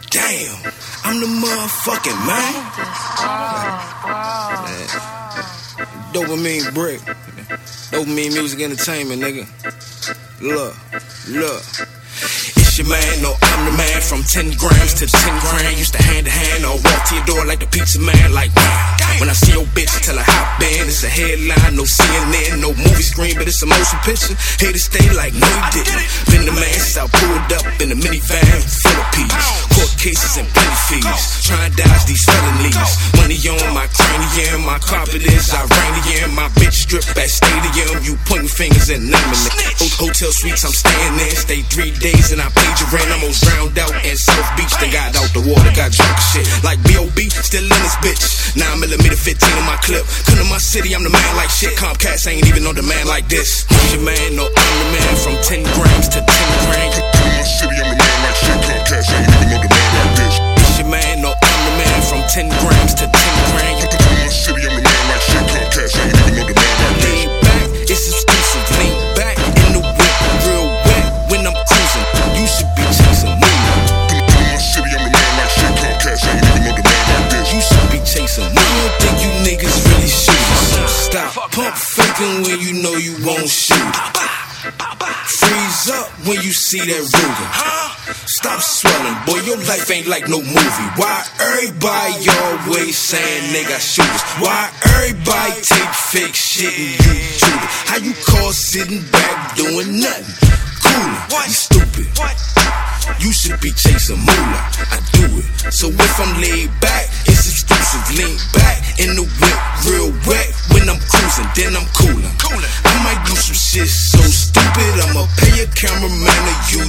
Damn, I'm the motherfucking man. Dopamine brick. Dopamine music entertainment, nigga. Look. It's your man, no, I'm the man. From 10 grams to 10 grand. Used to hand to hand or walk to your door like the pizza man. Like, when I see your bitch, tell her hop in. It's a headline, no CNN, no movie screen, but it's a motion picture. Haters stay like, no, you didn't. Been the man since I pulled up in the minivan full of peas. Court cases and petty fees. Trying to dodge these felonies. Money on my cranium, my carpet is Iranian. My bitch strip at stadium. You pointing fingers and naming it. Hotel suites I'm staying in. Stay 3 days and I paid your rent. Almost drowned out in South Beach. They got out the water, got drunk and shit. Like B.O.B. still in this bitch. 9mm 15 on my clip. Come to my city, I'm the man like shit. Comcast ain't even on demand like this. I'm your man, no, I'm the man. From 10 grams to 10 grand. Come to my city, I'm the man like shit. Comcast ain't even on demand like this. It's your man, no, I'm the man. From 10 grams to 10 grand. Come to my city, I'm the man like shit. Comcast ain't even on demand like this. Lean back, it's exclusive. Lean back in the whip, real wet when I'm cruising. You should be chasing me. Come to my city, I'm the man like shit. Comcast ain't even on demand like this. You should be chasing me. I don't think you niggas really shoot. Stop pump faking when you know you won't shoot. Freeze up when you see that Ruger. Stop swelling, boy, your life ain't like no movie. Why everybody always saying they got shooters? Why everybody take fake shit and you shoot it? How you call sitting back doing nothing? Coolin', you stupid. You should be chasing moolah, I do it. So if I'm laid back, it's exclusive. Lean back in the whip, real wet. When I'm cruising, then I'm coolin'. I might do some shit so stupid, I'ma pay a cameraman to use